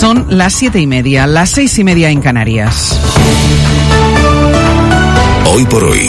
Son las 7:30, las 6:30 en Canarias. Hoy por hoy,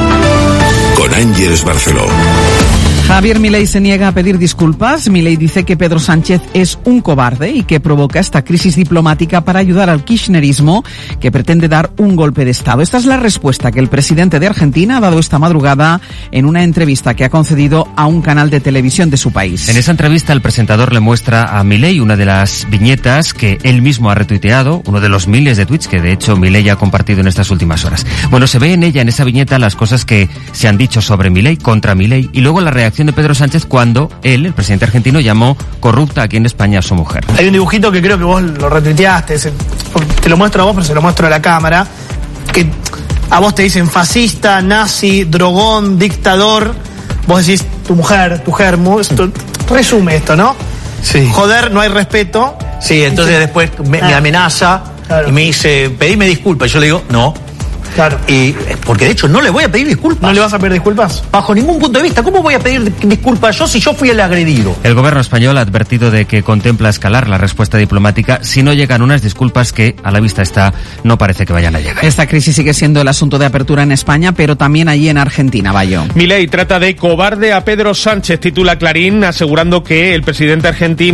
con Ángeles Barceló. Javier Milei se niega a pedir disculpas. Milei dice que Pedro Sánchez es un cobarde y que provoca esta crisis diplomática para ayudar al kirchnerismo, que pretende dar un golpe de Estado. Esta es la respuesta que el presidente de Argentina ha dado esta madrugada en una entrevista que ha concedido a un canal de televisión de su país. En esa entrevista el presentador le muestra a Milei una de las viñetas que él mismo ha retuiteado, uno de los miles de tweets que de hecho Milei ha compartido en estas últimas horas. Bueno, se ve en ella, en esa viñeta, las cosas que se han dicho sobre Milei, contra Milei, y luego la reacción de Pedro Sánchez cuando él, el presidente argentino, llamó corrupta aquí en España a su mujer. Hay un dibujito que creo que vos lo retuiteaste, te lo muestro a vos, pero se lo muestro a la cámara, que a vos te dicen fascista, nazi, drogón, dictador, vos decís tu mujer, tu germu, esto, resume esto, ¿no? Sí. Joder, no hay respeto. Sí, entonces después me amenaza, claro, y me dice, pedime disculpas, y yo le digo, no. Claro. Y porque de hecho no le voy a pedir disculpas. ¿No le vas a pedir disculpas? Bajo ningún punto de vista. ¿Cómo voy a pedir disculpas yo si yo fui el agredido? El gobierno español ha advertido de que contempla escalar la respuesta diplomática si no llegan unas disculpas que, a la vista está, no parece que vayan a llegar. Esta crisis sigue siendo el asunto de apertura en España, pero también allí en Argentina, Bayo. Milei trata de cobarde a Pedro Sánchez, titula Clarín, asegurando que el presidente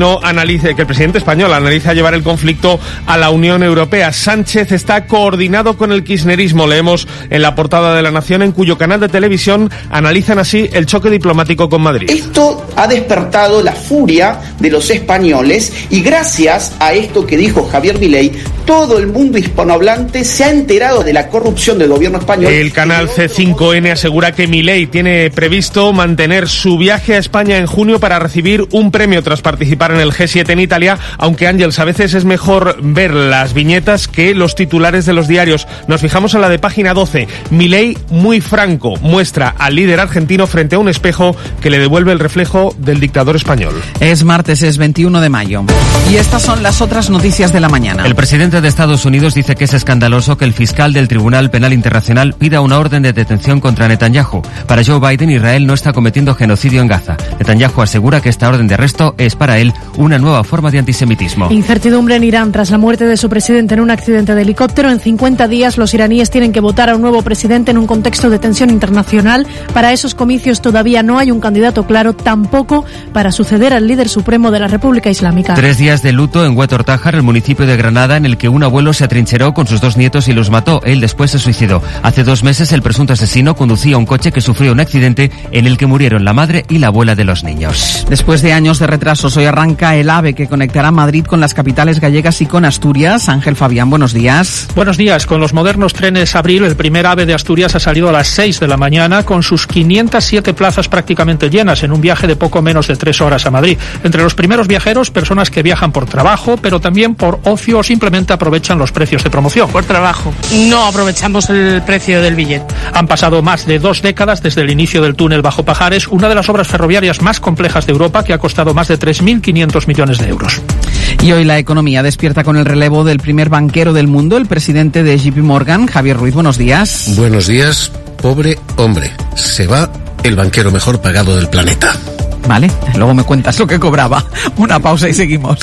español analiza llevar el conflicto a la Unión Europea. Sánchez está coordinado con el kirchnerismo. Leemos en la portada de La Nación, en cuyo canal de televisión analizan así el choque diplomático con Madrid. Esto ha despertado la furia de los españoles y gracias a esto que dijo Javier Milei, todo el mundo hispanohablante se ha enterado de la corrupción del gobierno español. El canal C5N asegura que Milei tiene previsto mantener su viaje a España en junio para recibir un premio tras participar en el G7 en Italia, aunque Ángels, a veces es mejor ver las viñetas que los titulares de los diarios. Nos fijamos en la de página 12. Milei, muy franco, muestra al líder argentino frente a un espejo que le devuelve el reflejo del dictador español. Es martes, es 21 de mayo. Y estas son las otras noticias de la mañana. El presidente de Estados Unidos dice que es escandaloso que el fiscal del Tribunal Penal Internacional pida una orden de detención contra Netanyahu. Para Joe Biden, Israel no está cometiendo genocidio en Gaza. Netanyahu asegura que esta orden de arresto es para él una nueva forma de antisemitismo. Incertidumbre en Irán tras la muerte de su presidente en un accidente de helicóptero. En 50 días los iraníes tienen que votar a un nuevo presidente en un contexto de tensión internacional. Para esos comicios todavía no hay un candidato claro, tampoco para suceder al líder supremo de la República Islámica. 3 días de luto en Huetor Tájar, el municipio de Granada, en el que un abuelo se atrincheró con sus 2 nietos y los mató. Él después se suicidó. Hace 2 meses el presunto asesino conducía un coche que sufrió un accidente en el que murieron la madre y la abuela de los niños. Después de años de retrasos, hoy arranca el AVE que conectará Madrid con las capitales gallegas y con Asturias. Ángel Fabián, buenos días. Buenos días. Con los modernos trenes Abril, el primer AVE de Asturias ha salido a las 6 de la mañana con sus 507 plazas prácticamente llenas en un viaje de poco menos de 3 horas a Madrid. Entre los primeros viajeros, personas que viajan por trabajo, pero también por ocio o simplemente aprovechan los precios de promoción. Por trabajo. No aprovechamos el precio del billete. Han pasado más de 2 décadas desde el inicio del túnel bajo Pajares, una de las obras ferroviarias más complejas de Europa que ha costado más de 3.500 millones de euros. Y hoy la economía despierta con el relevo del primer banquero del mundo, el presidente de JP Morgan, Javier Ruiz. Buenos días. Buenos días, pobre hombre. Se va el banquero mejor pagado del planeta. Vale, luego me cuentas lo que cobraba. Una pausa y seguimos.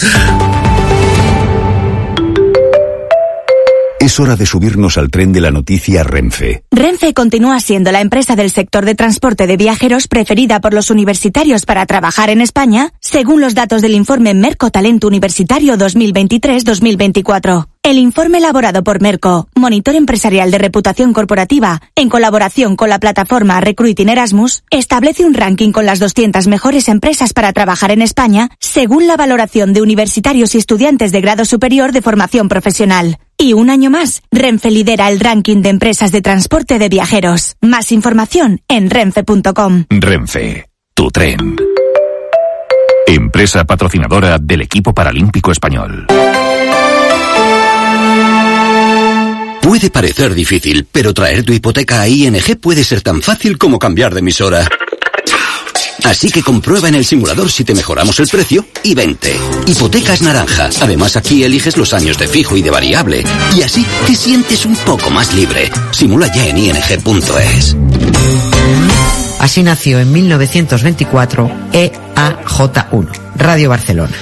Es hora de subirnos al tren de la noticia Renfe. Renfe continúa siendo la empresa del sector de transporte de viajeros preferida por los universitarios para trabajar en España, según los datos del informe Merco Talento Universitario 2023-2024. El informe elaborado por Merco, monitor empresarial de reputación corporativa, en colaboración con la plataforma Recruiting Erasmus, establece un ranking con las 200 mejores empresas para trabajar en España, según la valoración de universitarios y estudiantes de grado superior de formación profesional. Y un año más, Renfe lidera el ranking de empresas de transporte de viajeros. Más información en renfe.com. Renfe, tu tren. Empresa patrocinadora del equipo paralímpico español. Puede parecer difícil, pero traer tu hipoteca a ING puede ser tan fácil como cambiar de emisora. Así que comprueba en el simulador si te mejoramos el precio y vente. Hipotecas Naranja. Además, aquí eliges los años de fijo y de variable. Y así te sientes un poco más libre. Simula ya en ing.es. Así nació en 1924 EAJ1, Radio Barcelona.